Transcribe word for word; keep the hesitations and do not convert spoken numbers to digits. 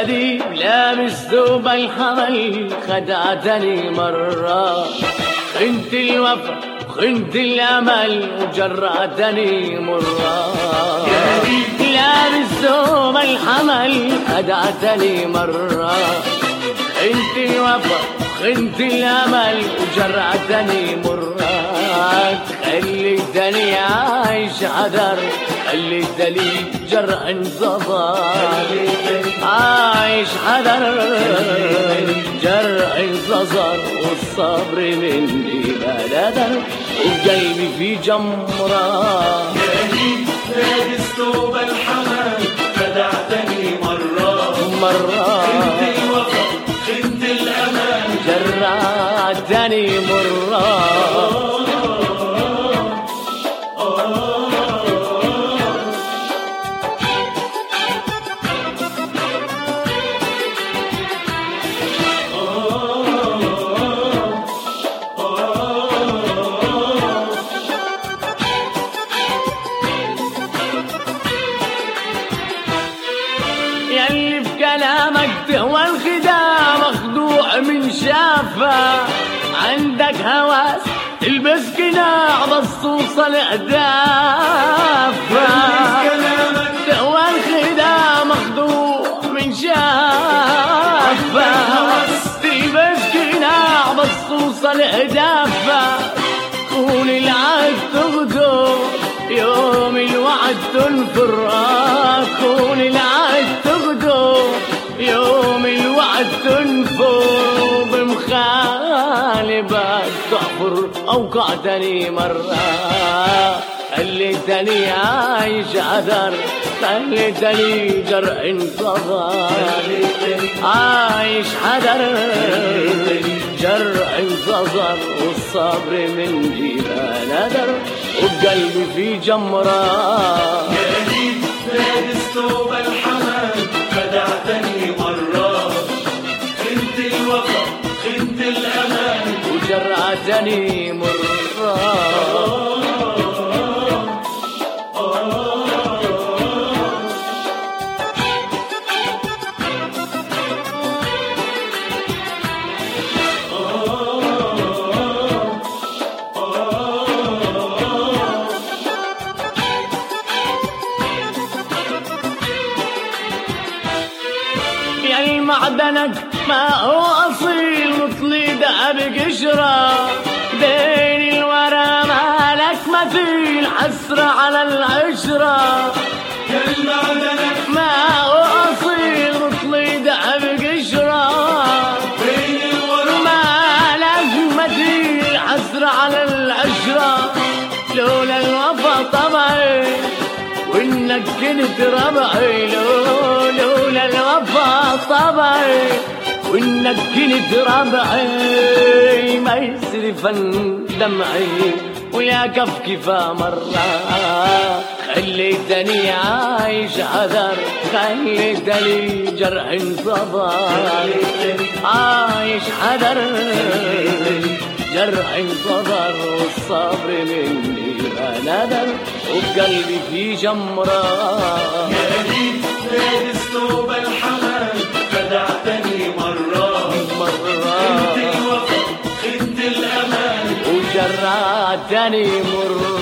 دي لابس ثوب الحمل خدعتني مرة، خنت الوفا خنت الأمل وجرعتني مرة. لابس ثوب الحمل خدعتني مرة، خنت الوفا خنت الأمل وجرعتني مرة. خليتني عايش عذر، خليتني جرح انتظر، عايش حذر جرح انتظر، والصبر مني بلدر وقلبي في جمرة. لابس ثوب الحمل خدعتني مرة مرة، خنت الوفا خنت الأمان جرعتني مرة. ياللي في كلامك تهوى الخداع مخدوع من شافة، عندك هواس تلبس قناع بس توصل أهدافها. تهوى الخداع مخدوع من شافة، تلبس قناع بس توصل أهدافها. كون العهد تغدر يوم الوعد تنفر، كون العهد تغدر يوم الوعد تنفر. بمخالبك تحفر أوقعتني مرة، خليتني عايش عذر، خليتني جرح انتظر، عايش حذر جرح انتظر، والصبر مني ما ندر وبقلبي في جمرة. لابس ثوب الحمل خدعتني مرة، خنت الوفا خنت الأمان وجرعتني مرة. معدنك ما هو أصيل مطلي دهب قشرة، بين الورى مالك مثيل حسرة على العشرة. معدنك ما هو أصيل مطلي دهب قشرة، بين الورى مالك مثيل حسرة على العشرة. لولا الوفا طبعي وإنك كنت ربعي، لولا الوفا طبعي وإنك كنت ربعي، ما يسرفن دمعي ويا كفكفة مرة. خليتني عايش عذر، خليتني جرح انتظر، عايش حذر جرح انتظر، والصبر مني ما ندر وبقلبي في جمرة. لابس ثوب الحمل خدعتني مرة مرة، خنت الوفا خنت الأمان وجرعتني مرة.